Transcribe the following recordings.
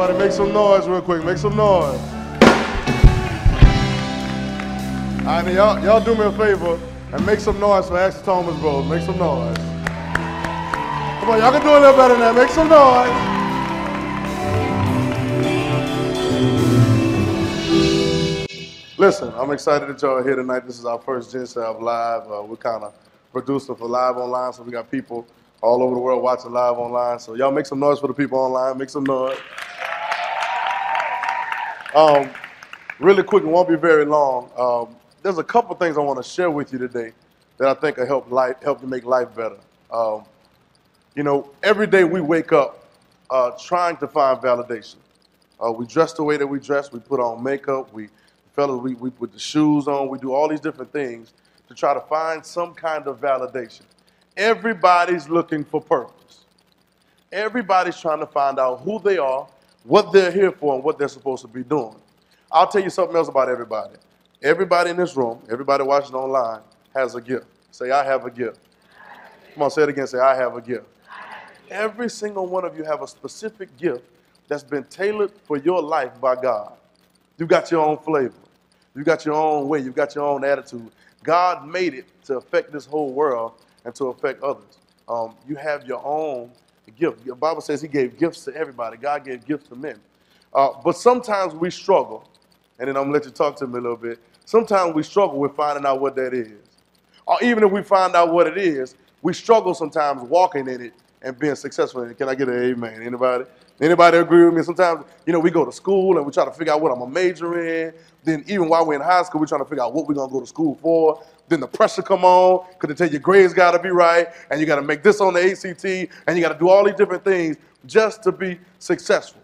Everybody make some noise real quick. Make some noise. All right, y'all do me a favor and make some noise for Acts Thomas Bros. Make some noise. Come on, y'all can do a little better than that. Make some noise. Listen, I'm excited that y'all are here tonight. This is our first Gen Salve Live. We're kind of producing for live online, so we got people all over the world watching live online. So y'all make some noise for the people online. Make some noise. Really quick, it won't be very long. There's a couple things I want to share with you today that I think will help to make life better. Every day we wake up trying to find validation. We dress the way that we dress. We put on makeup. We put the shoes on. We do all these different things to try to find some kind of validation. Everybody's looking for purpose. Everybody's trying to find out who they are, what they're here for, and what they're supposed to be doing. I'll tell you something else about everybody. Everybody in this room, everybody watching online, has a gift. Say, I have a gift. Come on, say it again. Say, I have a gift. Every single one of you have a specific gift that's been tailored for your life by God. You've got your own flavor. You've got your own way. You've got your own attitude. God made it to affect this whole world and to affect others. You have your own gift. The Bible says he gave gifts to everybody. God gave gifts to men. But sometimes we struggle, and then I'm going to let you talk to me a little bit. Sometimes we struggle with finding out what that is. Or even if we find out what it is, we struggle sometimes walking in it and being successful in it. Can I get an amen? Anybody agree with me? Sometimes, we go to school and we try to figure out what I'm going to major in. Then even while we're in high school, we're trying to figure out what we're going to go to school for. Then the pressure come on because they tell you your grades got to be right and you got to make this on the ACT and you got to do all these different things just to be successful.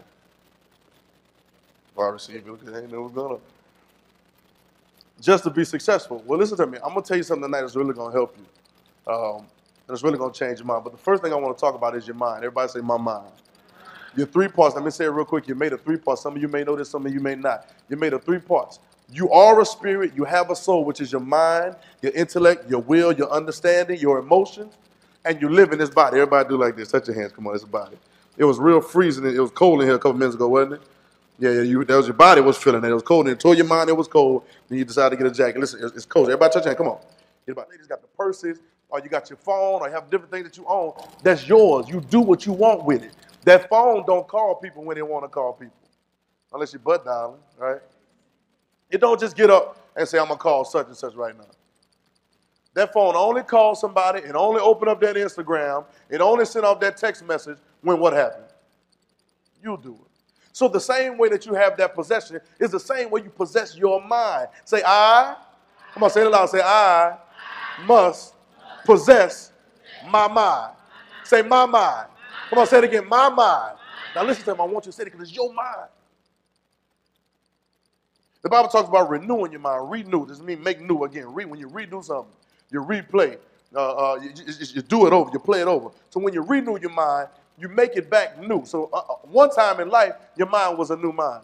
Just to be successful. Well, listen to me. I'm going to tell you something tonight that's really going to help you. And it's really going to change your mind. But the first thing I want to talk about is your mind. Everybody say, my mind. Your 3 parts. Let me say it real quick. You made of 3 parts. Some of you may know this, some of you may not. You made of 3 parts. You are a spirit. You have a soul, which is your mind, your intellect, your will, your understanding, your emotions, and you live in this body. Everybody do like this. Touch your hands. Come on, it's a body. It was real freezing. It was cold in here a couple minutes ago, wasn't it? Yeah, that was your body was feeling it. It was cold. And it told your mind it was cold. Then you decided to get a jacket. Listen, it's cold. Everybody touch your hand. Come on. Ladies got the purses, or you got your phone, or you have different things that you own. That's yours. You do what you want with it. That phone don't call people when they want to call people. Unless you're butt dialing, right? You don't just get up and say, I'm going to call such and such right now. That phone only calls somebody. It only open up that Instagram. It only send off that text message when what happened? You do it. So the same way that you have that possession is the same way you possess your mind. Say, I. Come on, say it loud. Say, I must possess my mind. Say, my mind. Come on, say it again. My mind. Now listen to him. I want you to say it because it's your mind. The Bible talks about renewing your mind. Renew. This means make new again. When you redo something, you replay. You do it over. You play it over. So when you renew your mind, you make it back new. So one time in life, your mind was a new mind.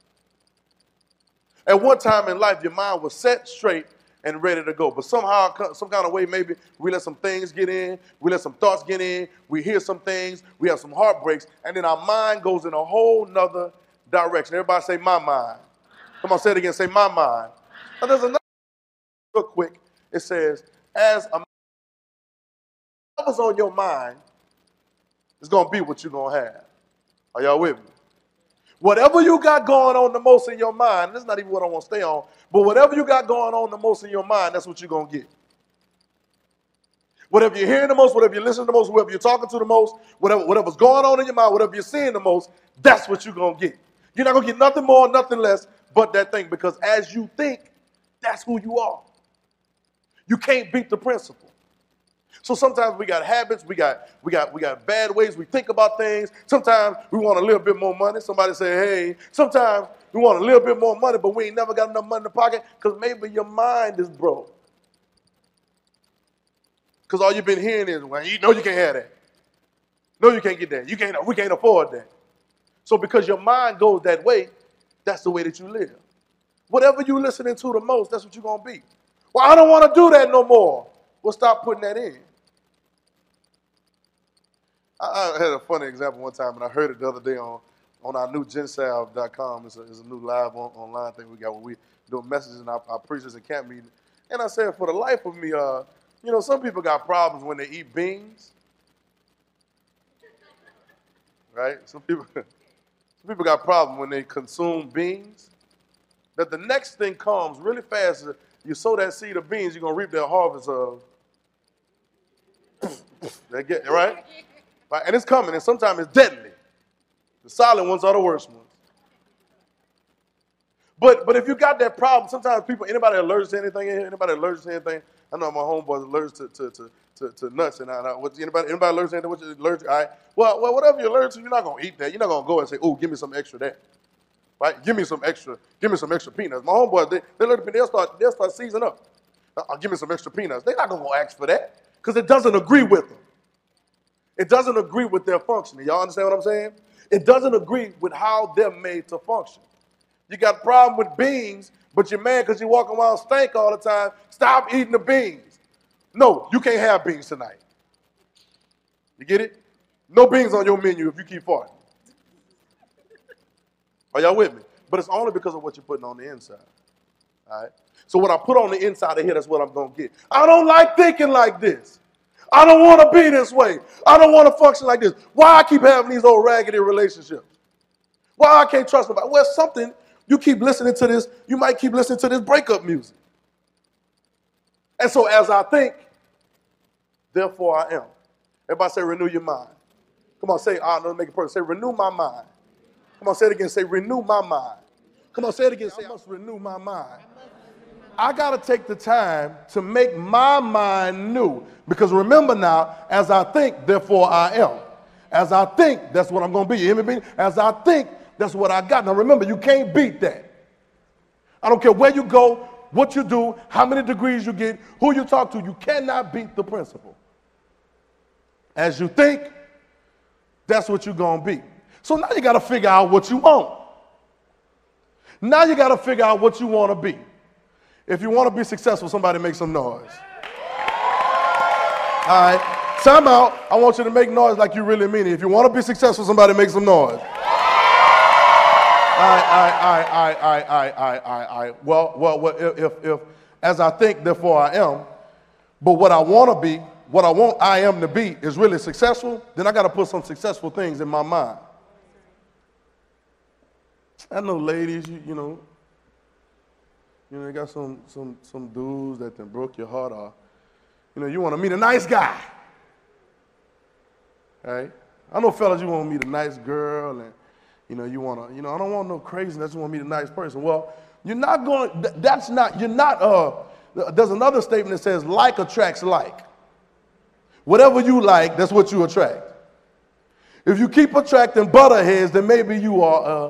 At one time in life, your mind was set straight and ready to go. But somehow, some kind of way, maybe we let some things get in. We let some thoughts get in. We hear some things. We have some heartbreaks. And then our mind goes in a whole nother direction. Everybody say, my mind. Come on, say it again. Say, my mind. Now, there's another real quick. It says, as a whatever's on your mind, it's going to be what you're going to have. Are y'all with me? Whatever you got going on the most in your mind, this is not even what I want to stay on, but whatever you got going on the most in your mind, that's what you're going to get. Whatever you're hearing the most, whatever you're listening to the most, whoever you're talking to the most, whatever's going on in your mind, whatever you're seeing the most, that's what you're going to get. You're not going to get nothing more, nothing less but that thing, because as you think, that's who you are. You can't beat the principle. So sometimes we got habits, we got bad ways we think about things. Sometimes we want a little bit more money. Somebody say, hey, sometimes we want a little bit more money, but we ain't never got enough money in the pocket because maybe your mind is broke. Because all you've been hearing is, well, you know you can't have that. No, you can't get that. We can't afford that. So because your mind goes that way, that's the way that you live. Whatever you're listening to the most, that's what you're going to be. Well, I don't want to do that no more. Well, stop putting that in. I had a funny example one time, and I heard it the other day on on our new gensalve.com. It's a new live online thing we got where we doing messages in our preachers and camp meeting. And I said, for the life of me, some people got problems when they eat beans, right? Some people got problems when they consume beans. That the next thing comes really fast. You sow that seed of beans, you're gonna reap that harvest of. Right? Right? And it's coming, and sometimes it's deadly. The silent ones are the worst ones. But if you got that problem, sometimes anybody allergic to anything in here? Anybody allergic to anything? I know my homeboy's allergic to nuts. And anybody allergic to anything? What you allergic? All right. Well, whatever you're allergic to, you're not going to eat that. You're not going to go and say, oh, give me some extra there. Right? Give me some extra peanuts. My homeboys, they'll start seasoning up. Give me some extra peanuts. They're not going to ask for that because it doesn't agree with them. It doesn't agree with their functioning. Y'all understand what I'm saying? It doesn't agree with how they're made to function. You got a problem with beans, but you're mad because you walk around stank all the time. Stop eating the beans. No, you can't have beans tonight. You get it? No beans on your menu if you keep farting. Are y'all with me? But it's only because of what you're putting on the inside. All right? So what I put on the inside of here, that's what I'm going to get. I don't like thinking like this. I don't want to be this way. I don't want to function like this. Why I keep having these old raggedy relationships? Why I can't trust nobody? Well, something, you keep listening to this, you might keep listening to this breakup music. And so as I think, therefore I am. Everybody say renew your mind. Come on, say, let's make it personal. Say renew my mind. Come on, say it again. Say renew my mind. Come on, say it again. Say I must renew my mind. I got to take the time to make my mind new. Because remember now, as I think, therefore I am. As I think, that's what I'm going to be. You hear me? As I think, that's what I got. Now remember, you can't beat that. I don't care where you go, what you do, how many degrees you get, who you talk to. You cannot beat the principle. As you think, that's what you're going to be. So now you got to figure out what you want. Now you got to figure out what you want to be. If you want to be successful, somebody make some noise. All right. Time out. I want you to make noise like you really mean it. If you want to be successful, somebody make some noise. All right. Well, if as I think, therefore I am, but what I want to be, what I want I am to be is really successful, then I got to put some successful things in my mind. I know ladies, you know, you got some dudes that then broke your heart off. You know, you want to meet a nice guy. Right? I know fellas, you want to meet a nice girl, and you want to, I don't want no craziness, I just want to meet a nice person. Well, you're not going, there's another statement that says like attracts like. Whatever you like, that's what you attract. If you keep attracting butterheads, then maybe you are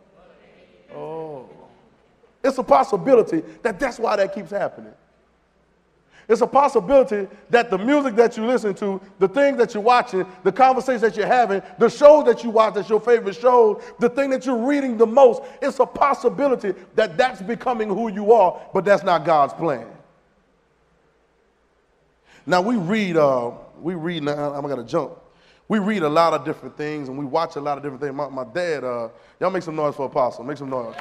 it's a possibility that that's why that keeps happening. It's a possibility that the music that you listen to, the things that you're watching, the conversations that you're having, the shows that you watch that's your favorite shows, the thing that you're reading the most, it's a possibility that that's becoming who you are, but that's not God's plan. Now we read now, I'm going to jump. We read a lot of different things and we watch a lot of different things. My dad, y'all make some noise for Apostle. Make some noise.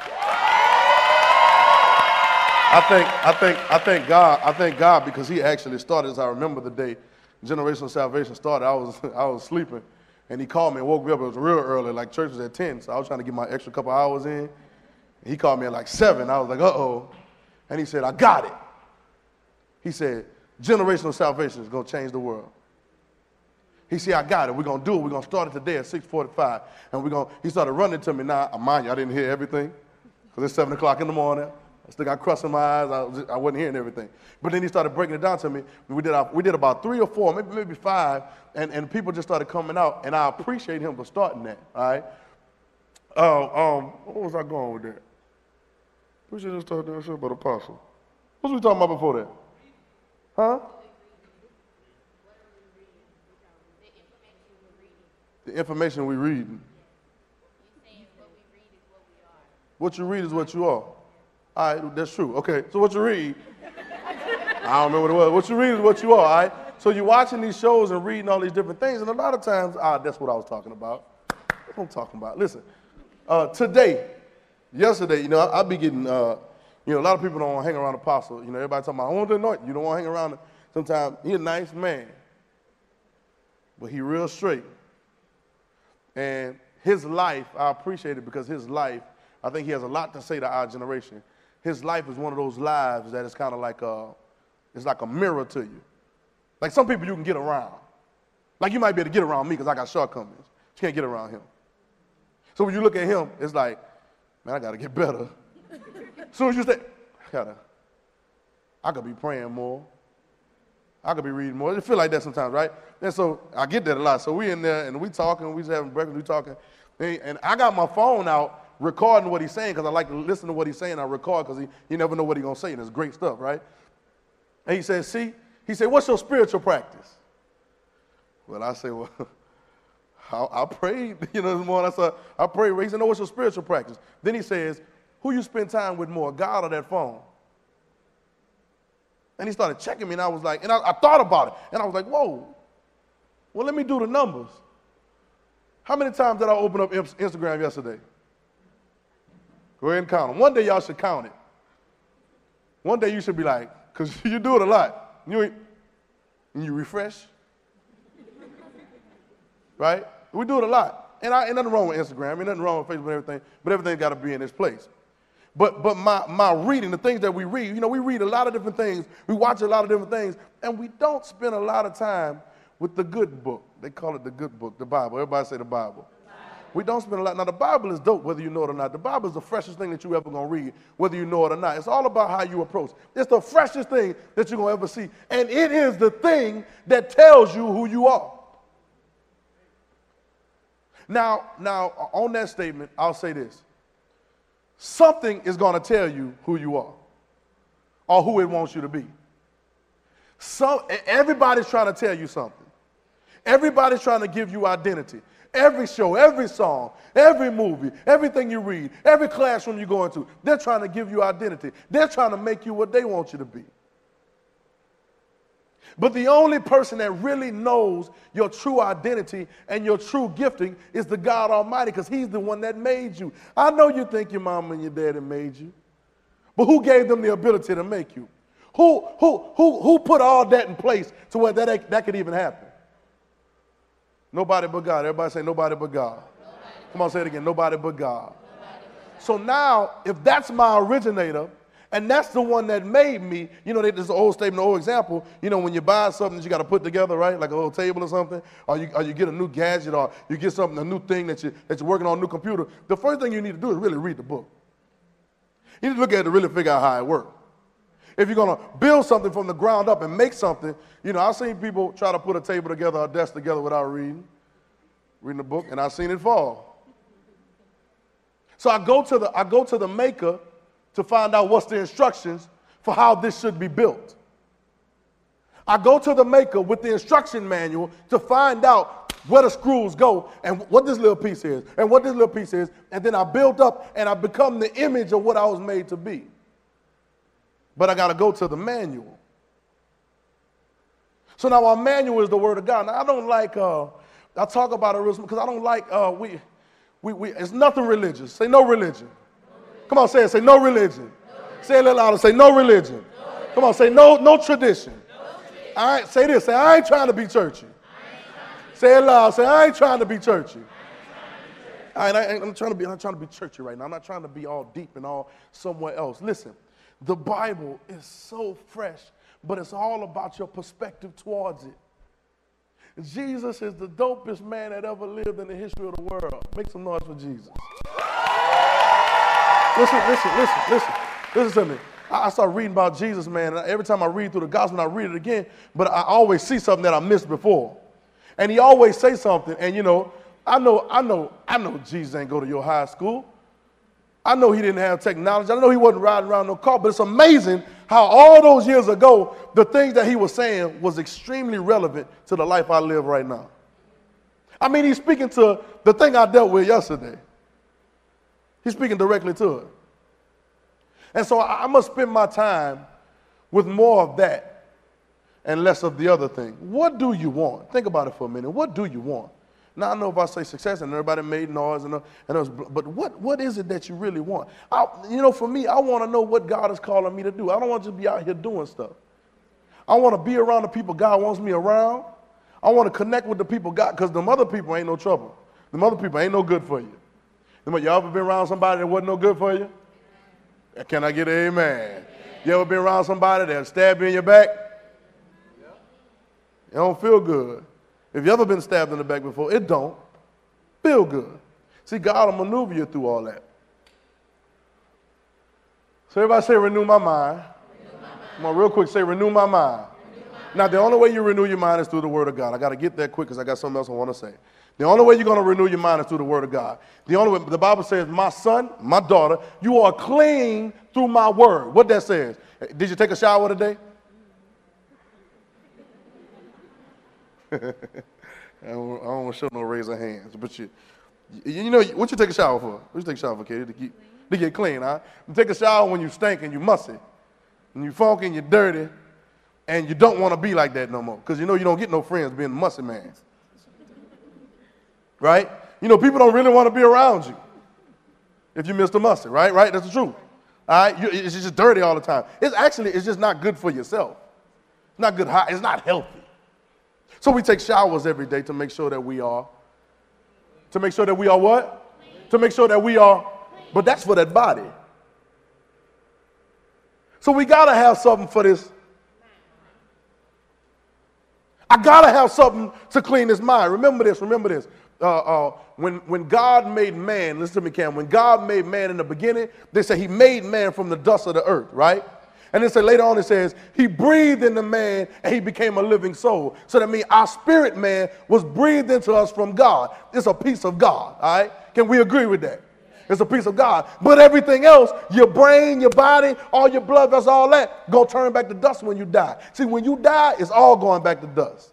I thank God because he actually started, as I remember the day Generational Salvation started. I was sleeping, and he called me and woke me up. It was real early, like church was at 10, so I was trying to get my extra couple hours in. He called me at like 7. I was like, uh-oh. And he said, I got it. He said, Generational Salvation is going to change the world. He said, I got it. We're going to do it. We're going to start it today at 6:45. And he started running to me. Now, mind you, I didn't hear everything because it's 7 o'clock in the morning. I still got crust in my eyes. I wasn't hearing everything. But then he started breaking it down to me. We did about 3 or 4, maybe 5, and people just started coming out, and I appreciate him for starting that, all right? What was I going with that? We should just start doing shit about Apostle. What was we talking about before that? Huh? The information we're reading. What you read is what you are. All right, that's true. Okay, so what you read, I don't remember what it was. What you read is what you are, all right? So you're watching these shows and reading all these different things, and a lot of times, that's what I was talking about. That's what I'm talking about. Listen, Yesterday, I be getting, a lot of people don't want to hang around the apostle. Everybody talking about, I want to anoint you. You don't want to hang around him. Sometimes he's a nice man, but he real straight. And his life, I appreciate it because his life, I think he has a lot to say to our generation. His life is one of those lives that is kind of like it's like a mirror to you. Like some people you can get around. Like you might be able to get around me because I got shortcomings. You can't get around him. So when you look at him, it's like, man, I got to get better. As soon as you say, I could be praying more. I could be reading more. It feel like that sometimes, right? And so I get that a lot. So we in there and we talking, we just having breakfast, we talking. And I got my phone out recording what he's saying because I like to listen to what he's saying. I record because you never know what he's going to say, and it's great stuff, right? And he said, what's your spiritual practice? Well, I say, well, I prayed, this morning. I prayed. He said, no, what's your spiritual practice? Then he says, who you spend time with more, God or that phone? And he started checking me, and I was like, and I thought about it, and I was like, whoa. Well, let me do the numbers. How many times did I open up Instagram yesterday? Go ahead and count them. One day y'all should count it. One day you should be like, because you do it a lot. And you refresh. Right? We do it a lot. And ain't nothing wrong with Instagram, ain't nothing wrong with Facebook and everything, but everything's got to be in its place. But my reading, the things that we read, we read a lot of different things, we watch a lot of different things, and we don't spend a lot of time with the good book. They call it the good book, the Bible. Everybody say the Bible. We don't spend a lot. Now, the Bible is dope, whether you know it or not. The Bible is the freshest thing that you ever going to read, whether you know it or not. It's all about how you approach. It's the freshest thing that you're going to ever see. And it is the thing that tells you who you are. Now, on that statement, I'll say this. Something is going to tell you who you are or who it wants you to be. Everybody's trying to tell you something. Everybody's trying to give you identity. Every show, every song, every movie, everything you read, every classroom you go into, they're trying to give you identity. They're trying to make you what they want you to be. But the only person that really knows your true identity and your true gifting is the God Almighty, because he's the one that made you. I know you think your mama and your daddy made you, but who gave them the ability to make you? Who put all that in place to where that could even happen? Nobody but God. Everybody say nobody but God. Come on, say it again. Nobody but God. So now, if that's my originator, and that's the one that made me, there's an old statement, an old example, when you buy something that you got to put together, right, like a little table or something, or you get a new gadget, or you get something, a new thing that you're working on, a new computer, the first thing you need to do is really read the book. You need to look at it to really figure out how it works. If you're going to build something from the ground up and make something, I've seen people try to put a table together, a desk together without reading the book, and I've seen it fall. So I go to the maker to find out what's the instructions for how this should be built. I go to the maker with the instruction manual to find out where the screws go and what this little piece is and what this little piece is, and then I build up and I become the image of what I was made to be. But I got to go to the manual. So now our manual is the Word of God. Now I don't like, I talk about it because I don't like, it's nothing religious. Say no religion. Come on, say it. Say no religion. Say it a little louder. Say no religion. Come on, say no tradition. All right, say this. Say, I ain't trying to be churchy. Say it loud. Say, I ain't trying to be churchy. All right, I'm not trying to be churchy right now. I'm not trying to be all deep and all somewhere else. Listen, the Bible is so fresh, but it's all about your perspective towards it. Jesus is the dopest man that ever lived in the history of the world. Make some noise for Jesus. Listen to me. I start reading about Jesus, man, and every time I read through the gospel, I read it again, but I always see something that I missed before. And he always say something, and I know Jesus ain't go to your high school. I know he didn't have technology. I know he wasn't riding around no car, but it's amazing how all those years ago, the things that he was saying was extremely relevant to the life I live right now. I mean, he's speaking to the thing I dealt with yesterday. He's speaking directly to it. And so I must spend my time with more of that and less of the other thing. What do you want? Think about it for a minute. What do you want? Now, I know if I say success and everybody made noise, but what is it that you really want? For me, I want to know what God is calling me to do. I don't want to just be out here doing stuff. I want to be around the people God wants me around. I want to connect with the people God, because them other people ain't no trouble. Them other people ain't no good for you. Y'all ever been around somebody that wasn't no good for you? Can I get an amen? You ever been around somebody that stabbed you in your back? It don't feel good. If you ever been stabbed in the back before, it don't feel good. See, God will maneuver you through all that. So everybody say, renew my mind. Come on, real quick, say, renew my mind. Now, the only way you renew your mind is through the Word of God. I got to get that quick because I got something else I want to say. The only way you're going to renew your mind is through the Word of God. The Bible says, my son, my daughter, you are clean through my word. What that says? Did you take a shower today? I don't want to show no raise of hands, but what you take a shower for? What you take a shower for, Katie? To get clean, huh? You take a shower when you stink and you mussy, and you funky and you're dirty, and you don't want to be like that no more, because you don't get no friends being a mussy man. Right? People don't really want to be around you if you Mr. Mustard, right? Right? That's the truth. All right? It's just dirty all the time. It's just not good for yourself. It's not good. It's not healthy. So we take showers every day to make sure that we are. To make sure that we are what? To make sure that we are. But that's for that body. So we got to have something for this. I got to have something to clean this mind. Remember this. When God made man, listen to me, Cam, when God made man in the beginning, they say he made man from the dust of the earth, right? And then later on it says he breathed into man and he became a living soul. So that means our spirit man was breathed into us from God. It's a piece of God, all right? Can we agree with that? It's a piece of God. But everything else, your brain, your body, all your blood vessels, all that, gonna turn back to dust when you die. See, when you die, it's all going back to dust.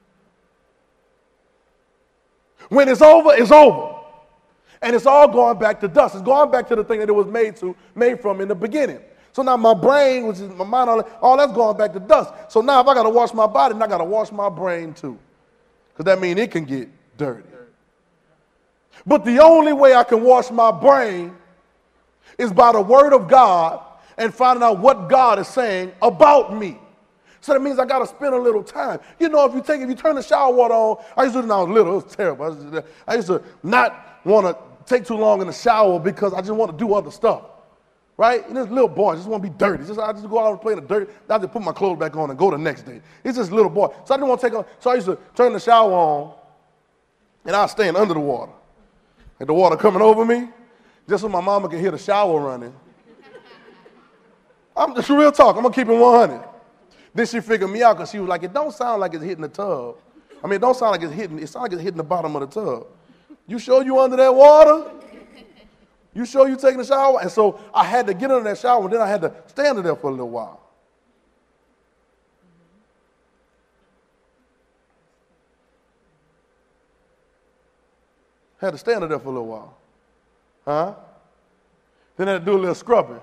When it's over, it's over. And it's all going back to dust. It's going back to the thing that it was made from in the beginning. So now my brain, which is my mind, all that's going back to dust. So now if I got to wash my body, then I got to wash my brain too. Because that means it can get dirty. But the only way I can wash my brain is by the Word of God and finding out what God is saying about me. So that means I got to spend a little time. If you turn the shower water on, I used to do it when I was little. It was terrible. I used to not want to take too long in the shower because I just want to do other stuff. Right? And this little boy, I just want to be dirty. I just go out and play in the dirt. I just put my clothes back on and go the next day. It's just a little boy. So I didn't want to take on. So I used to turn the shower on, and I was staying under the water. And the water coming over me, just so my mama can hear the shower running. I'm just real talk. I'm going to keep it 100. Then she figured me out because she was like, it don't sound like it's hitting the tub. It don't sound like it sounds like it's hitting the bottom of the tub. You sure you under that water? You sure you taking a shower? And so I had to get under that shower, and then I had to stand there for a little while. Had to stand there for a little while. Huh? Then I had to do a little scrubbing.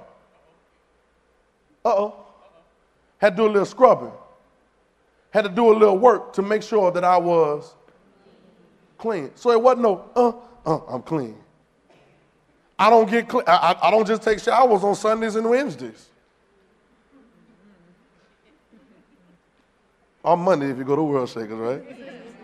Had to do a little scrubbing. Had to do a little work to make sure that I was clean. So it wasn't no, I'm clean. I don't get clean. I don't just take showers on Sundays and Wednesdays. On Monday if you go to World Shakers, right?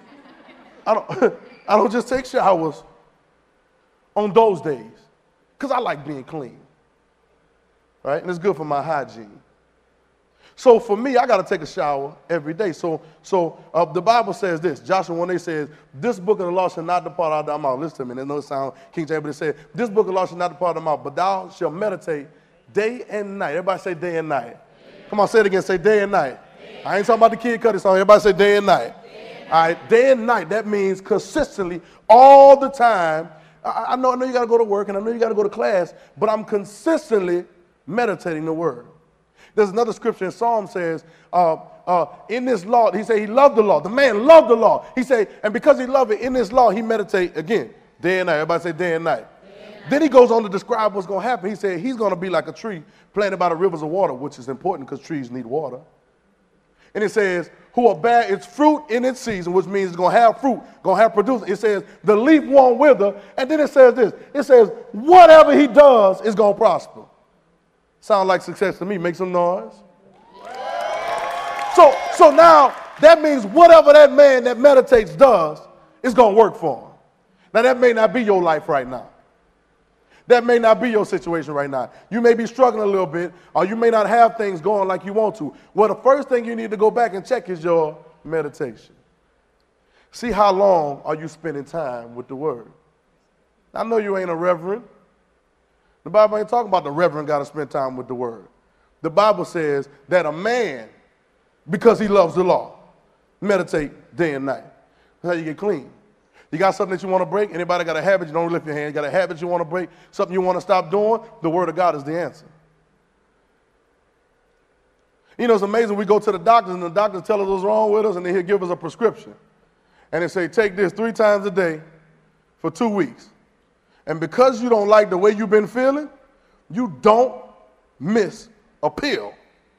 I don't just take showers on those days because I like being clean, right? And it's good for my hygiene. So for me, I got to take a shower every day. So the Bible says this. Joshua 1:8 says, this book of the law shall not depart out of thy mouth. Listen to me. There's no sound. King James, but it says, this book of the law shall not depart out of thy mouth, but thou shalt meditate day and night. Everybody say day and night. Come on, say it again. Say day and night. I ain't talking about the Kid Cudi song. Everybody say day and night. All right, day and night. That means consistently, all the time. I know you got to go to work, and I know you got to go to class, but I'm consistently meditating the word. There's another scripture in Psalm says, in this law, he said he loved the law. The man loved the law. He said, and because he loved it, in this law, he meditate again, day and night. Everybody say day and night. Then he goes on to describe what's going to happen. He said he's going to be like a tree planted by the rivers of water, which is important because trees need water. And it says, who are bear its fruit in its season, which means it's going to have fruit, going to have produce. It says the leaf won't wither. And then it says this. It says whatever he does is going to prosper. Sound like success to me. Make some noise. So now that means whatever that man that meditates does is going to work for him. Now that may not be your life right now. That may not be your situation right now. You may be struggling a little bit, or you may not have things going like you want to. Well, the first thing you need to go back and check is your meditation. See how long are you spending time with the Word. I know you ain't a reverend. The Bible ain't talking about the reverend got to spend time with the Word. The Bible says that a man, because he loves the law, meditate day and night. That's how you get clean. You got something that you want to break? Anybody got a habit? You don't lift your hand. You got a habit you want to break? Something you want to stop doing? The Word of God is the answer. You know, it's amazing. We go to the doctors, and the doctors tell us what's wrong with us, and then he'll give us a prescription. And they say, take this 3 times a day for 2 weeks. And because you don't like the way you've been feeling, you don't miss a pill.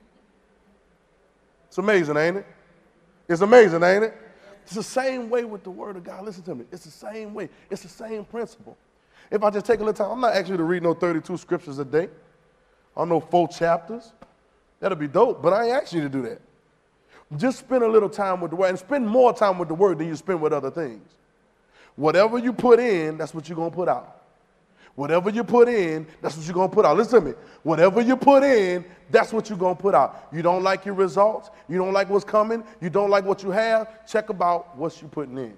It's amazing, ain't it? It's amazing, ain't it? It's the same way with the Word of God. Listen to me. It's the same way. It's the same principle. If I just take a little time, I'm not asking you to read no 32 scriptures a day. I don't know 4 chapters. That'll be dope, but I ain't asking you to do that. Just spend a little time with the Word, and spend more time with the Word than you spend with other things. Whatever you put in, that's what you're going to put out. Whatever you put in, that's what you're going to put out. Listen to me. Whatever you put in, that's what you're going to put out. You don't like your results. You don't like what's coming. You don't like what you have. Check about what you're putting in.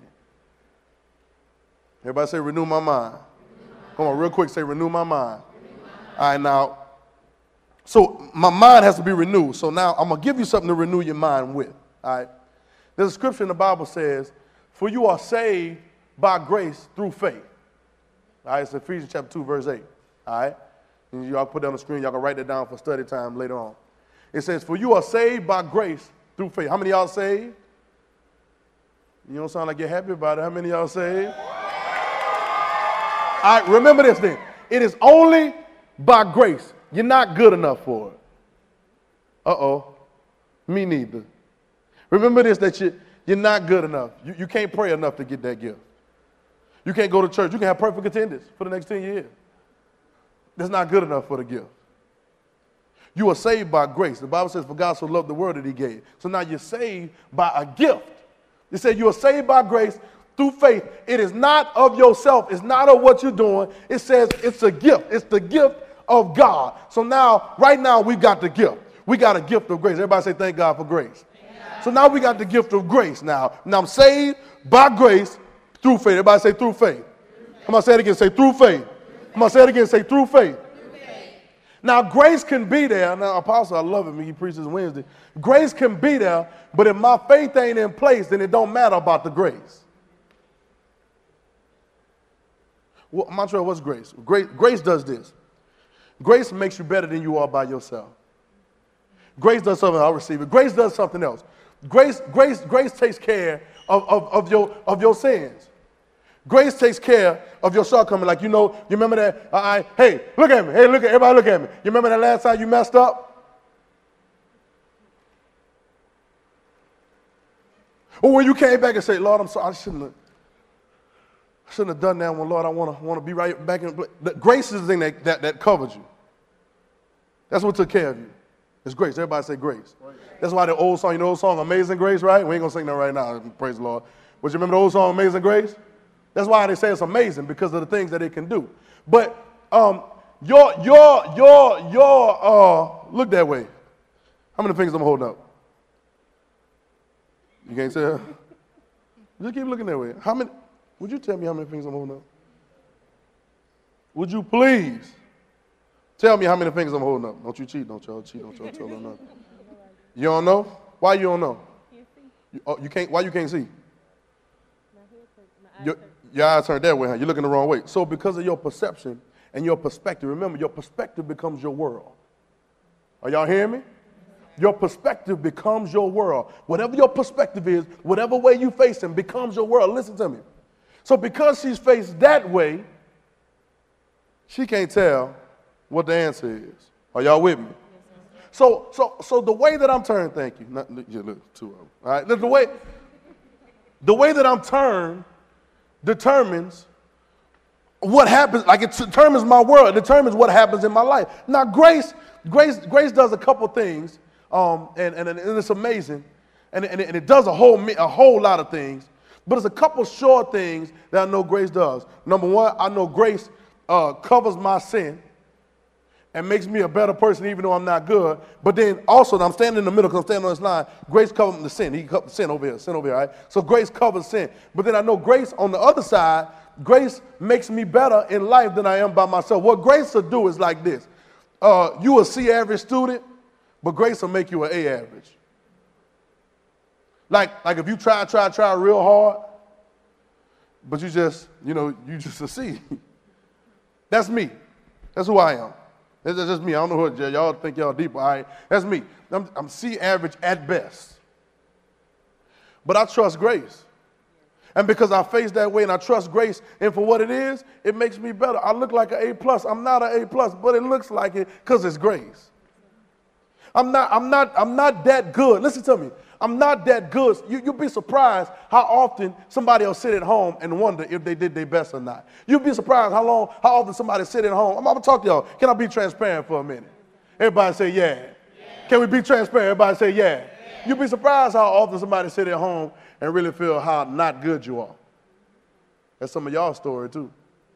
Everybody say, renew my mind. Come on, real quick, say, renew my mind. All right, now, so my mind has to be renewed. So now I'm going to give you something to renew your mind with. All right. There's a scripture in the Bible says, for you are saved by grace through faith. All right, it's Ephesians chapter 2, verse 8. All right? And y'all put that on the screen. Y'all can write that down for study time later on. It says, for you are saved by grace through faith. How many of y'all saved? You don't sound like you're happy about it. How many of y'all saved? All right, remember this thing. It is only by grace. You're not good enough for it. Uh-oh. Me neither. Remember this, that you're not good enough. You can't pray enough to get that gift. You can't go to church. You can have perfect attendance for the next 10 years. That's not good enough for the gift. You are saved by grace. The Bible says, for God so loved the world that he gave. So now you're saved by a gift. It said you are saved by grace through faith. It is not of yourself. It's not of what you're doing. It says it's a gift. It's the gift of God. So now, right now, we've got the gift. We got a gift of grace. Everybody say, thank God for grace. So now we got the gift of grace now. Now I'm saved by grace through faith. Everybody say through faith. Come on, say it again. Say through faith. Come on, say it again. Say through faith. Now, grace can be there. Now, Apostle, I love him. He preaches Wednesday. Grace can be there, but if my faith ain't in place, then it don't matter about the grace. Well, Montreal, what's grace? Grace does this. Grace makes you better than you are by yourself. Grace does something, I'll receive it. Grace does something else. Grace takes care of your sins. Grace takes care of your shortcomings. Like, you remember that? Hey, look at me. Hey, everybody look at me. You remember that last time you messed up? Or when you came back and said, Lord, I'm sorry, I shouldn't have done that one, Lord. I want to be right back in place. Grace is the thing that covered you. That's what took care of you. It's grace. Everybody say grace. That's why the old song, the old song Amazing Grace, right? We ain't going to sing that right now. Praise the Lord. But you remember the old song Amazing Grace? That's why they say it's amazing, because of the things that it can do. But look that way. How many fingers I'm holding up? You can't tell? Just keep looking that way. Would you tell me how many fingers I'm holding up? Would you please tell me how many fingers I'm holding up? Don't you cheat, don't y'all cheat, don't y'all tell them nothing. You don't know? Why you don't know? You can't. Why you can't see? Your eyes turned that way, huh? You're looking the wrong way. So because of your perception and your perspective, remember, your perspective becomes your world. Are y'all hearing me? Your perspective becomes your world. Whatever your perspective is, whatever way you face him becomes your world. Listen to me. So because she's faced that way, she can't tell what the answer is. Are y'all with me? So the way that I'm turned, thank you. Not, you look, two of them. All right, look, the way that I'm turned determines what happens. Like it determines my world. It determines what happens in my life. Now, grace does a couple things, and it's amazing, and it does a whole lot of things. But it's a couple short things that I know grace does. Number one, I know grace covers my sin and makes me a better person even though I'm not good. But then also, I'm standing in the middle because I'm standing on this line, grace covers the sin. He covers sin over here, right? So grace covers sin. But then I know grace on the other side, grace makes me better in life than I am by myself. What grace will do is like this. You a C average student, but grace will make you an A average. Like if you try real hard, but you just a C. That's me. That's who I am. That's just me. I don't know what y'all think y'all deep. All right, that's me. I'm C average at best. But I trust grace. And because I face that way and I trust grace and for what it is, it makes me better. I look like an A+. I'm not an A+, but it looks like it because it's grace. I'm not that good. Listen to me. I'm not that good. You'll be surprised how often somebody will sit at home and wonder if they did their best or not. You'll be surprised how often somebody sit at home. I'm going to talk to y'all. Can I be transparent for a minute? Everybody say yeah. Can we be transparent? Everybody say yeah. You'll be surprised how often somebody sit at home and really feel how not good you are. That's some of y'all's story too.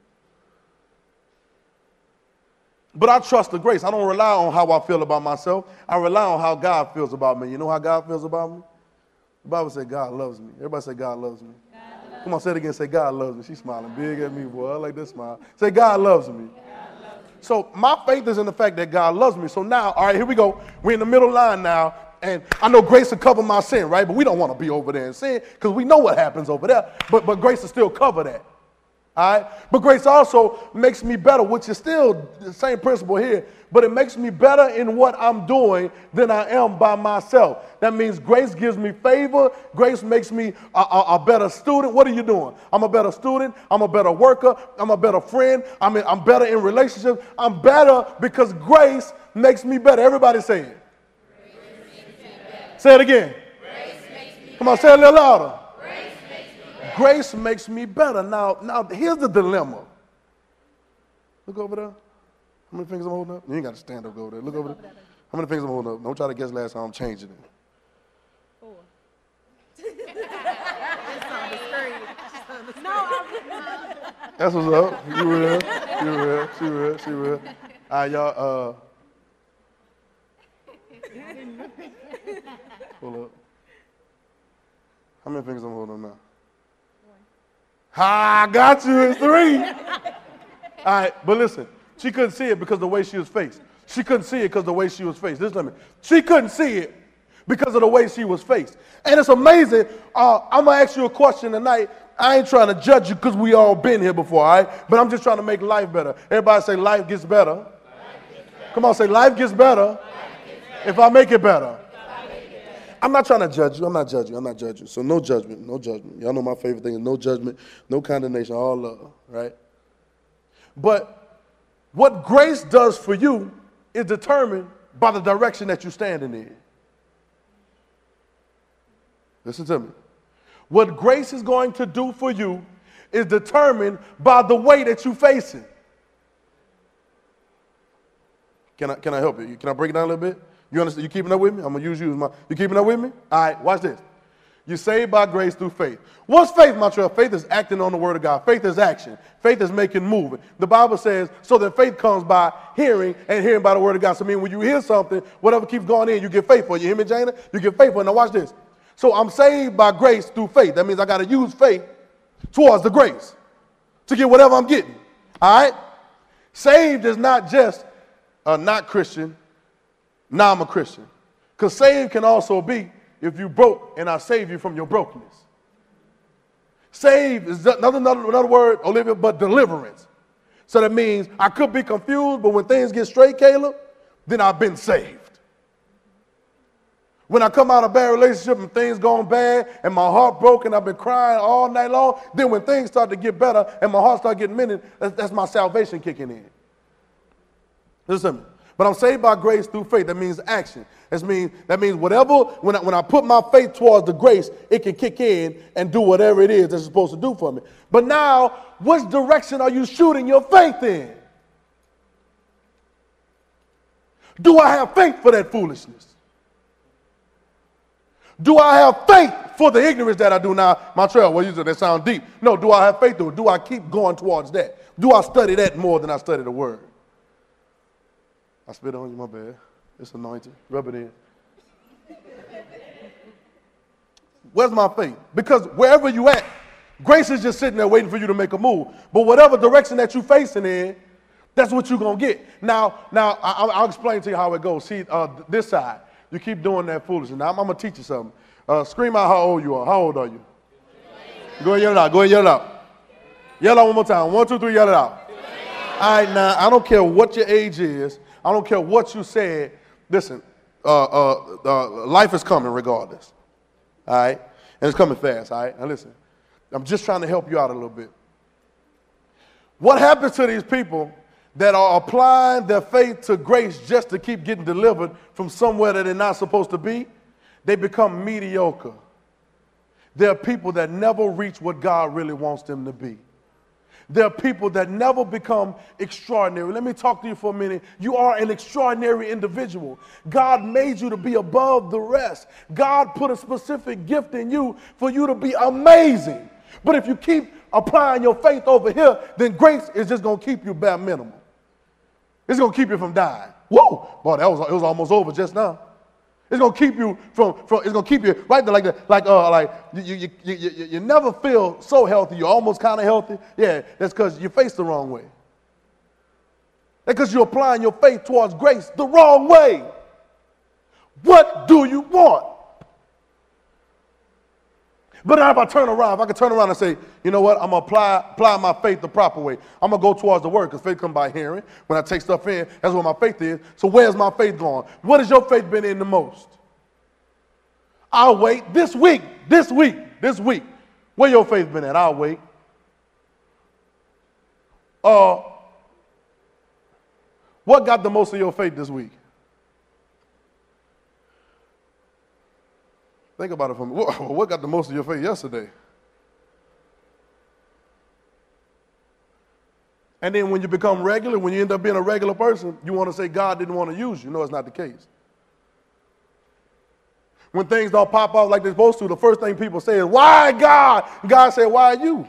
But I trust the grace. I don't rely on how I feel about myself. I rely on how God feels about me. You know how God feels about me? The Bible says God loves me. Everybody say God loves me. God loves Come on, say it again. Say God loves me. She's smiling big at me, boy. I like this smile. Say God loves me. God loves me. So my faith is in the fact that God loves me. So now, all right, here we go. We're in the middle line now. And I know grace will cover my sin, right? But we don't want to be over there in sin because we know what happens over there. But grace will still cover that. All right? But grace also makes me better, which is still the same principle here, but it makes me better in what I'm doing than I am by myself. That means grace gives me favor. Grace makes me a better student. What are you doing? I'm a better student. I'm a better worker. I'm a better friend. I'm better in relationships. I'm better because grace makes me better. Everybody say it. Say it again. Come on, say it a little louder. Grace makes me better. Now, here's the dilemma. Look over there. How many fingers I'm holding up? You ain't got to stand up over there. Look over there. How many fingers I'm holding up? Don't try to guess last time I'm changing it. 4. No, that's what's up. You real. She real. All right, y'all. Pull up. How many fingers I'm holding up now? 1. I got you. It's 3. All right, but listen. She couldn't see it because of the way she was faced. She couldn't see it because of the way she was faced. Listen to me. She couldn't see it because of the way she was faced. And it's amazing. I'm going to ask you a question tonight. I ain't trying to judge you because we all been here before, all right? But I'm just trying to make life better. Everybody say life gets better. Life gets better. Come on, say life gets better if I make it better. I'm not trying to judge you. I'm not judging you. So no judgment. Y'all know my favorite thing is no judgment, no condemnation, all love, right? But what grace does for you is determined by the direction that you're standing in. Listen to me. What grace is going to do for you is determined by the way that you're facing. Can I help you? Can I break it down a little bit? You understand? You keeping up with me? I'm going to use you as my... You keeping up with me? All right, watch this. You're saved by grace through faith. What's faith, Montreal? Faith is acting on the word of God. Faith is action. Faith is making movement. The Bible says, so that faith comes by hearing and hearing by the word of God. So I mean, when you hear something, whatever keeps going in, you get faith for it. You hear me, Jana? You get faith for it. Now watch this. So I'm saved by grace through faith. That means I got to use faith towards the grace to get whatever I'm getting. All right? Saved is not just a not Christian. Now I'm a Christian. Because saved can also be if you broke and I save you from your brokenness. Saved is another word, Olivia, but deliverance. So that means I could be confused, but when things get straight, Caleb, then I've been saved. When I come out of a bad relationship and things going bad and my heart broken, I've been crying all night long, then when things start to get better and my heart start getting mended, that's my salvation kicking in. Listen to me. But I'm saved by grace through faith. That means action. That means whatever, when I put my faith towards the grace, it can kick in and do whatever it is that it's supposed to do for me. But now, which direction are you shooting your faith in? Do I have faith for that foolishness? Do I have faith for the ignorance that I do now? Montreal, well, you said that sound deep. No, do I have faith to it? Do I keep going towards that? Do I study that more than I study the word? I spit on you, my bad. It's anointed. Rub it in. Where's my faith? Because wherever you at, grace is just sitting there waiting for you to make a move. But whatever direction that you're facing in, that's what you're going to get. Now I'll explain to you how it goes. See, this side, you keep doing that foolishness. Now, I'm going to teach you something. Scream out how old you are. How old are you? Go ahead, yell it out. Go ahead, yell it out. Yell out one more time. 1, 2, 3, yell it out. All right, now, I don't care what your age is. I don't care what you said. Listen, life is coming regardless. All right? And it's coming fast, all right? Now, listen. I'm just trying to help you out a little bit. What happens to these people that are applying their faith to grace just to keep getting delivered from somewhere that they're not supposed to be? They become mediocre. There are people that never reach what God really wants them to be. There are people that never become extraordinary. Let me talk to you for a minute. You are an extraordinary individual. God made you to be above the rest. God put a specific gift in you for you to be amazing. But if you keep applying your faith over here, then grace is just going to keep you bare minimum. It's going to keep you from dying. Whoa! Boy, it was almost over just now. It's going to keep you from it's going to keep you right there like you never feel so healthy. You're almost kind of healthy. Yeah, that's because you face the wrong way. That's because you're applying your faith towards grace the wrong way. What do you want? But now if I could turn around and say, you know what, I'm going to apply my faith the proper way. I'm going to go towards the word because faith comes by hearing. When I take stuff in, that's where my faith is. So where's my faith going? What has your faith been in the most? I'll wait this week. Where your faith been at? I'll wait. What got the most of your faith this week? Think about it for me. What got the most of your faith yesterday? And then when you become regular, when you end up being a regular person, you want to say God didn't want to use you. No, it's not the case. When things don't pop out like they're supposed to, the first thing people say is, why God? God said, why you?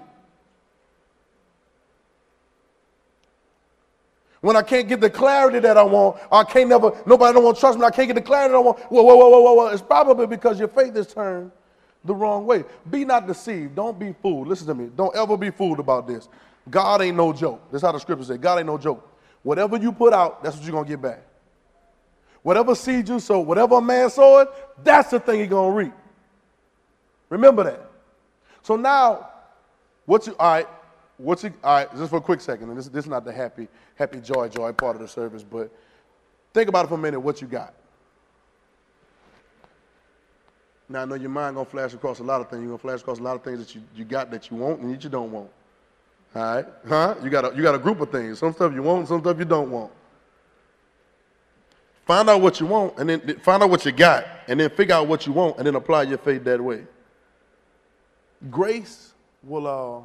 When I can't get the clarity that I want, nobody don't want to trust me, I can't get the clarity that I want. Whoa. It's probably because your faith is turned the wrong way. Be not deceived. Don't be fooled. Listen to me. Don't ever be fooled about this. God ain't no joke. That's how the scripture says. God ain't no joke. Whatever you put out, that's what you're going to get back. Whatever seed you sow, whatever a man sowed, that's the thing he's going to reap. Remember that. So now, all right, just for a quick second, and this is not the happy joy part of the service, but think about it for a minute, what you got. Now, I know your mind going to flash across a lot of things. You're going to flash across a lot of things that you got that you want and that you don't want. All right? Huh? You got a group of things. Some stuff you want, some stuff you don't want. Find out what you want, and then find out what you got, and then figure out what you want, and then apply your faith that way. Grace will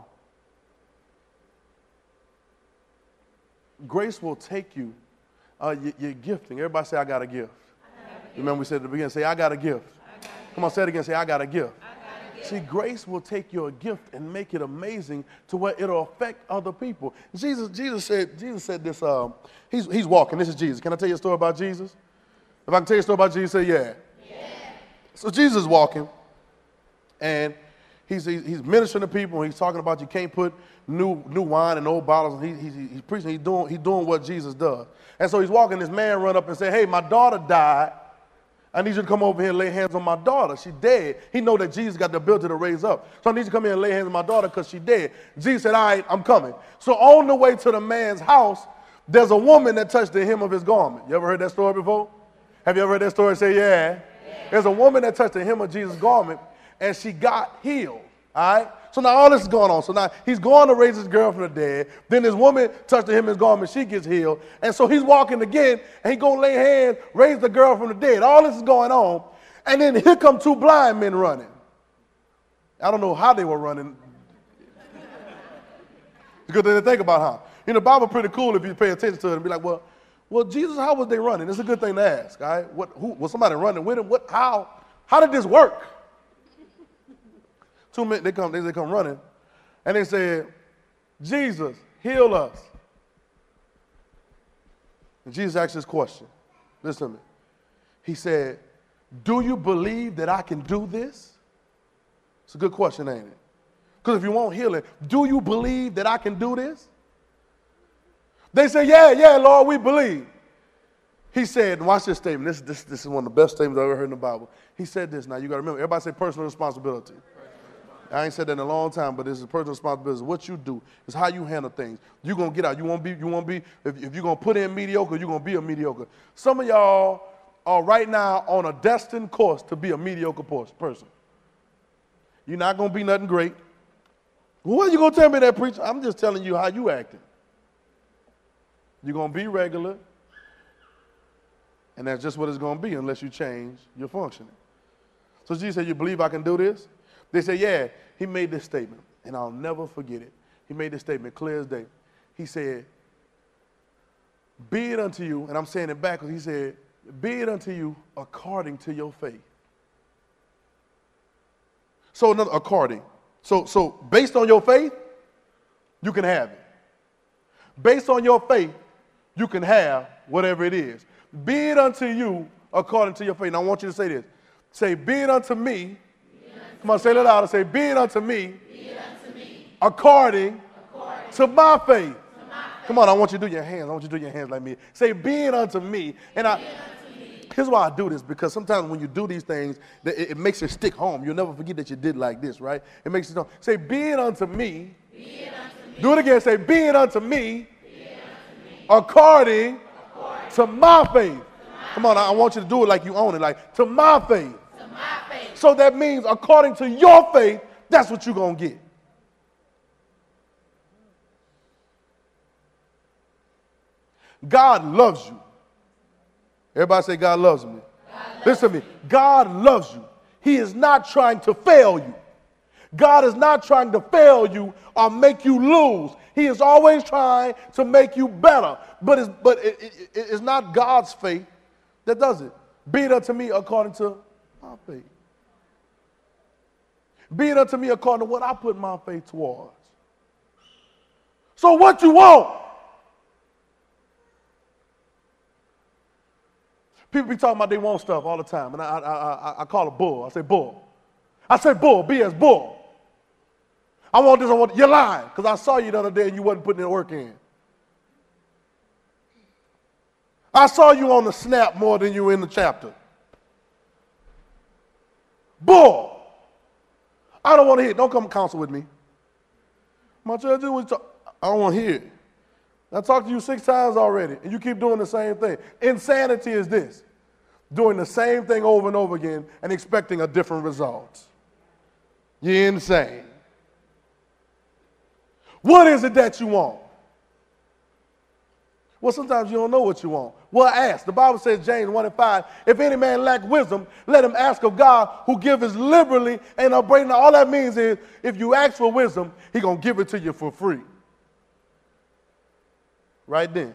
take you, your gifting. Everybody say, I got a gift. Remember we said at the beginning, say, I got a gift. Come on, say it again, say, I got a gift. See, grace will take your gift and make it amazing to where it'll affect other people. Jesus said this, he's walking. This is Jesus. Can I tell you a story about Jesus? If I can tell you a story about Jesus, say yeah. So Jesus is walking, and he's ministering to people, and he's talking about you can't put new wine in old bottles, and he's preaching, he's doing what Jesus does. And so he's walking, this man run up and say, hey, my daughter died. I need you to come over here and lay hands on my daughter. She's dead. He know that Jesus got the ability to raise up. So I need you to come here and lay hands on my daughter because she's dead. Jesus said, all right, I'm coming. So on the way to the man's house, there's a woman that touched the hem of his garment. You ever heard that story before? Have you ever heard that story? Say, yeah. There's a woman that touched the hem of Jesus' garment, and she got healed. All right? So now all this is going on. So now he's going to raise his girl from the dead. Then this woman touched him his garment, she gets healed. And so he's walking again, and he's going to lay hands, raise the girl from the dead. All this is going on. And then here come two blind men running. I don't know how they were running. Because they didn't think about how. You know, the Bible pretty cool if you pay attention to it and be like, well, Jesus, how was they running? It's a good thing to ask, all right? Who was somebody running with him? How did this work? Two men, they come running, and they said, Jesus, heal us. And Jesus asked this question. Listen to me. He said, do you believe that I can do this? It's a good question, ain't it? Because if you want healing, do you believe that I can do this? They say, yeah, Lord, we believe. He said, watch this statement. This is one of the best statements I've ever heard in the Bible. He said this. Now, you got to remember, everybody say personal responsibility. I ain't said that in a long time, but this is personal responsibility. What you do is how you handle things. You're going to get out. You won't be, if you're going to put in mediocre, you're going to be a mediocre. Some of y'all are right now on a destined course to be a mediocre person. You're not going to be nothing great. Well, what are you going to tell me that, preacher? I'm just telling you how you acting. You're going to be regular, and that's just what it's going to be unless you change your functioning. So Jesus said, you believe I can do this? They said, yeah. He made this statement, and I'll never forget it. He made this statement clear as day. He said, be it unto you, and I'm saying it backwards. He said, be it unto you according to your faith. So another according. So based on your faith, you can have it. Based on your faith, you can have whatever it is. Be it unto you according to your faith. Now I want you to say this. Say, be it unto me. Come on, say it louder. Say, be it unto me, according to my faith. Come on, I want you to do your hands. I want you to do your hands like me. Say, be it unto me. And here's why I do this, because sometimes when you do these things, it makes it stick home. You'll never forget that you did like this, right? It makes it home. Say, be it unto me. Do it again. Say, be it unto me, according to my faith. Come on, I want you to do it like you own it, like to my faith. So that means according to your faith, that's what you're going to get. God loves you. Everybody say, God loves me. Listen to me. God loves you. He is not trying to fail you. God is not trying to fail you or make you lose. He is always trying to make you better. But it's not God's faith that does it. Be it unto me according to my faith. Be it unto me according to what I put my faith towards. So what you want? People be talking about they want stuff all the time, and I call it bull. I say bull. I say bull, B as bull. I want this, I want. You're lying, because I saw you the other day and you wasn't putting the work in. I saw you on the snap more than you were in the chapter. Bull. I don't want to hear it. Don't come counsel with me. My church, I don't want to hear it. I talked to you 6 times already, and you keep doing the same thing. Insanity is this: doing the same thing over and over again and expecting a different result. You're insane. What is it that you want? Well, sometimes you don't know what you want. Well, ask. The Bible says, James 1:5, if any man lack wisdom, let him ask of God, who giveth liberally and upbraiding. All that means is, if you ask for wisdom, he's going to give it to you for free. Right then.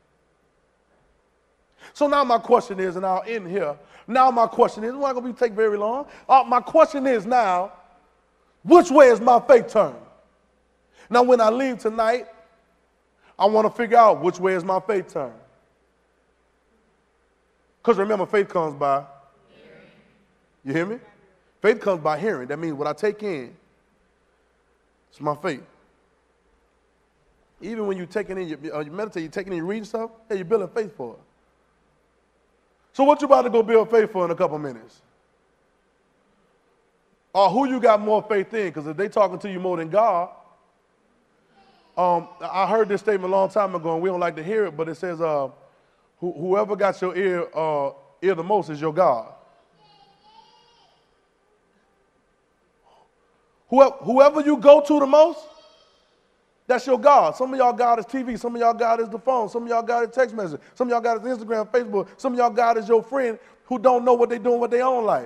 So now my question is, and I'll end here. Now my question is, it's not going to take very long. My question is now, which way is my faith turned? Now when I leave tonight, I want to figure out which way is my faith turned. Because remember, faith comes by hearing. You hear me? Faith comes by hearing. That means what I take in, it's my faith. Even when you're taking in, you meditate, you're taking in, you reading stuff, hey, you're building faith for it. So what you about to go build faith for in a couple minutes? Or who you got more faith in? Because if they talking to you more than God, I heard this statement a long time ago, and we don't like to hear it, but it says, whoever got your ear the most is your God. Whoever you go to the most, that's your God. Some of y'all God is TV. Some of y'all God is the phone. Some of y'all God is text message. Some of y'all God is Instagram, Facebook. Some of y'all God is your friend who don't know what they're doing with their own life.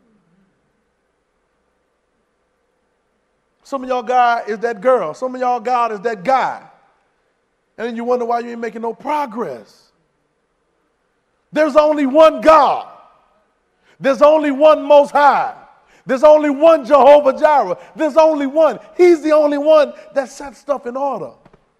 Some of y'all God is that girl. Some of y'all God is that guy. And then you wonder why you ain't making no progress. There's only one God. There's only one Most High. There's only one Jehovah Jireh. There's only one. He's the only one that sets stuff in order.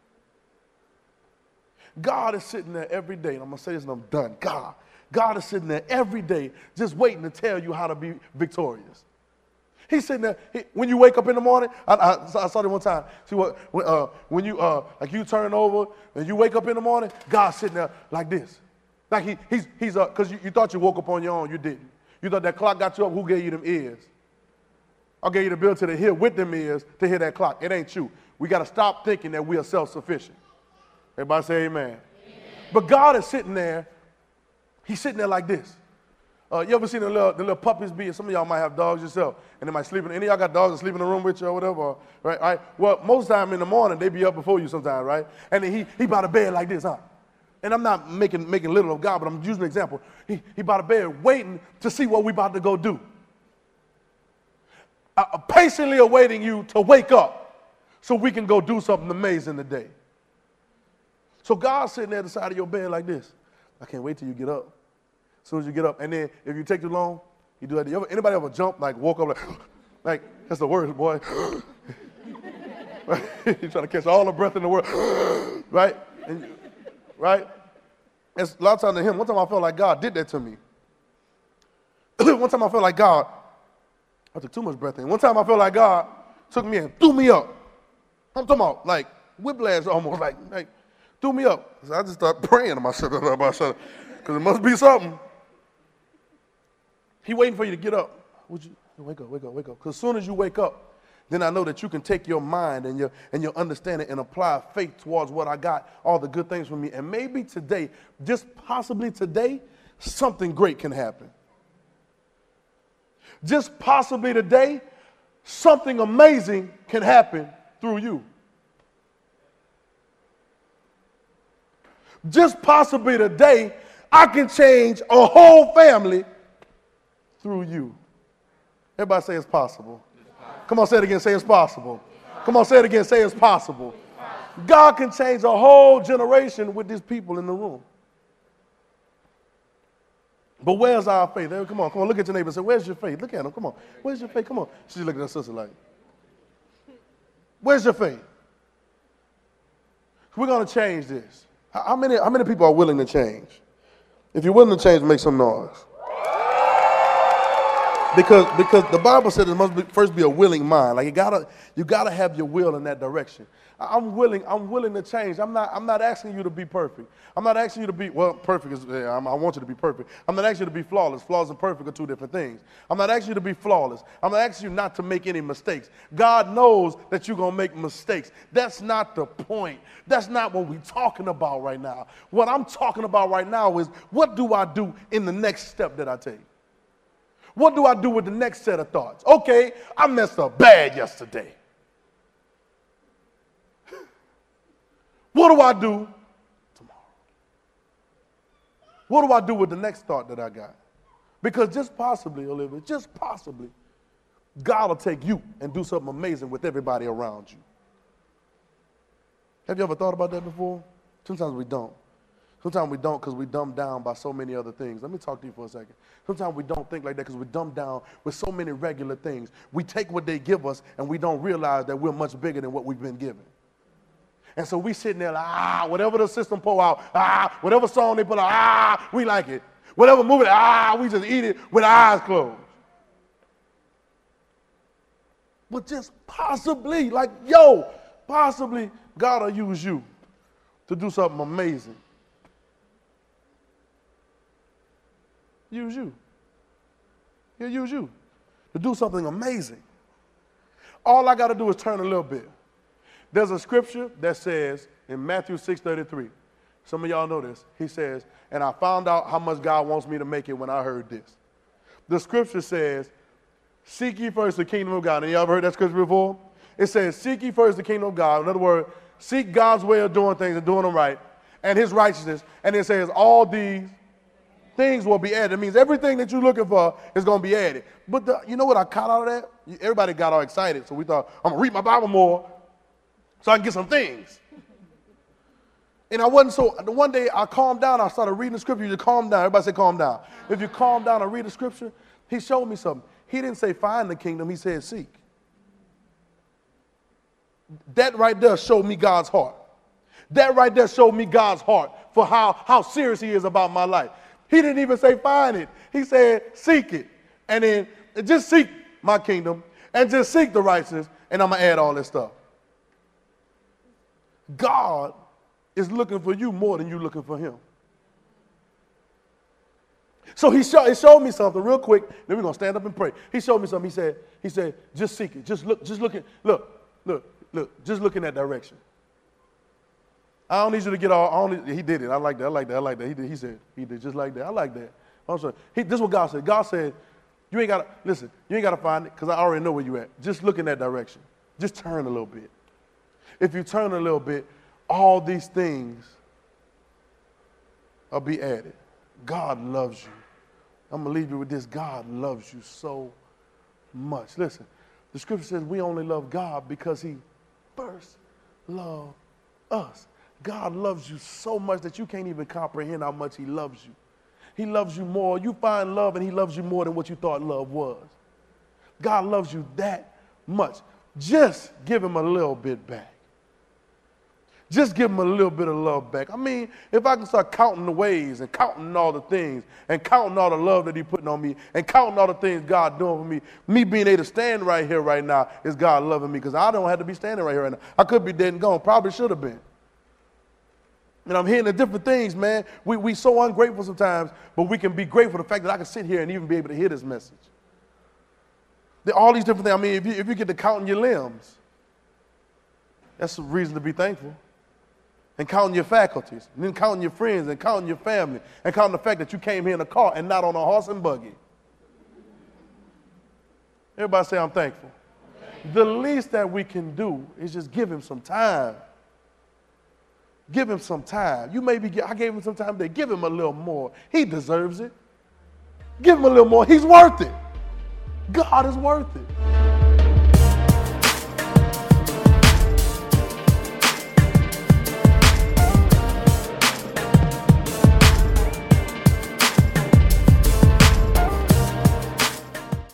God is sitting there every day, and I'm going to say this and I'm done. God is sitting there every day just waiting to tell you how to be victorious. He's sitting there, when you wake up in the morning, I saw it one time. See what, when you, like you turn over and you wake up in the morning, God's sitting there like this. Like he's because you thought you woke up on your own, you didn't. You thought that clock got you up, who gave you them ears? I gave you the ability to hear with them ears to hear that clock. It ain't you. We got to stop thinking that we are self-sufficient. Everybody say amen. Amen. But God is sitting there, he's sitting there like this. You ever seen the little puppies be? Some of y'all might have dogs yourself, and they might sleep. Any of y'all got dogs that sleep in the room with you or whatever, right? Right? Well, most of the time in the morning, they be up before you sometimes, right? And then he by the bed like this, huh? And I'm not making little of God, but I'm using an example. He by the bed waiting to see what we about to go do. Patiently awaiting you to wake up so we can go do something amazing today. So God's sitting there at the side of your bed like this. I can't wait till you get up. As soon as you get up, and then if you take too long, you do that. Anybody ever jump, like woke up like that's the worst, boy. You're trying to catch all the breath in the world, right? Right? It's a lot of times to him. One time I felt like God did that to me. One time I felt like God, I took too much breath in. One time I felt like God took me and threw me up. I'm talking about like whiplash almost, like threw me up. So I just started praying to myself, because it must be something. He waiting for you to get up. Would you wake up? Because as soon as you wake up, then I know that you can take your mind and your understanding and apply faith towards what I got, all the good things from me. And maybe today, just possibly today, something great can happen. Just possibly today, something amazing can happen through you. Just possibly today, I can change a whole family through you. Everybody say it's possible. Come on, say it again, say it's possible. Come on, say it again, say it's possible. God can change a whole generation with these people in the room. But where's our faith? Come on, look at your neighbor and say, where's your faith? Look at him, come on. Where's your faith? Come on. She's looking at her sister like, where's your faith? We're going to change this. How many people are willing to change? If you're willing to change, make some noise. Because the Bible said there must first be a willing mind. Like you gotta have your will in that direction. I'm willing to change. I'm not asking you to be perfect. I'm not asking you to be, well, perfect is, I want you to be perfect. I'm not asking you to be flawless. Flawless and perfect are two different things. I'm not asking you to be flawless. I'm not asking you not to make any mistakes. God knows that you're going to make mistakes. That's not the point. That's not what we're talking about right now. What I'm talking about right now is, what do I do in the next step that I take? What do I do with the next set of thoughts? Okay, I messed up bad yesterday. What do I do tomorrow? What do I do with the next thought that I got? Because just possibly, Olivia, just possibly, God will take you and do something amazing with everybody around you. Have you ever thought about that before? Sometimes we don't. Sometimes we don't because we're dumbed down by so many other things. Let me talk to you for a second. Sometimes we don't think like that because we're dumbed down with so many regular things. We take what they give us and we don't realize that we're much bigger than what we've been given. And so we sitting there like, whatever the system pull out, whatever song they put out, we like it. Whatever movie, we just eat it with our eyes closed. But just possibly, possibly God will use you to do something amazing. Use you. He'll use you to do something amazing. All I got to do is turn a little bit. There's a scripture that says in Matthew 6:33, some of y'all know this, he says, and I found out how much God wants me to make it when I heard this. The scripture says, Seek ye first the kingdom of God. And y'all ever heard that scripture before? It says, seek ye first the kingdom of God. In other words, seek God's way of doing things and doing them right, and his righteousness. And it says, all these things will be added. It means everything that you're looking for is going to be added. But you know what I caught out of that? Everybody got all excited, so we thought, I'm going to read my Bible more so I can get some things. And I wasn't so, one day I calmed down, I started reading the scripture. You just calm down. Everybody say calm down. If you calm down and read the scripture, he showed me something. He didn't say find the kingdom, he said seek. That right there showed me God's heart. That right there showed me God's heart for how serious he is about my life. He didn't even say find it. He said seek it. And then just seek my kingdom and just seek the righteousness, and I'm going to add all this stuff. God is looking for you more than you're looking for him. So he showed me something real quick. Then we're going to stand up and pray. He showed me something. He said, just seek it. Just look, just look in that direction. I don't need you to get all, he did it. I like that. He said, he did just like that. I like that. I'm sorry. This is what God said. God said, you ain't got to find it because I already know where you at. Just look in that direction. Just turn a little bit. If you turn a little bit, all these things will be added. God loves you. I'm going to leave you with this. God loves you so much. Listen, the scripture says we only love God because he first loved us. God loves you so much that you can't even comprehend how much he loves you. He loves you more. You find love and he loves you more than what you thought love was. God loves you that much. Just give him a little bit back. Just give him a little bit of love back. I mean, if I can start counting the ways and counting all the things and counting all the love that he's putting on me and counting all the things God doing for me being able to stand right here right now is God loving me because I don't have to be standing right here right now. I could be dead and gone. Probably should have been. And I'm hearing the different things, man. We so ungrateful sometimes, but we can be grateful for the fact that I can sit here and even be able to hear this message. All these different things. I mean, if you get to counting your limbs, that's a reason to be thankful. And counting your faculties, and then counting your friends, and counting your family, and counting the fact that you came here in a car and not on a horse and buggy. Everybody say, I'm thankful. The least that we can do is just give him some time. Give him some time. I gave him some time today. Give him a little more. He deserves it. Give him a little more. He's worth it. God is worth it.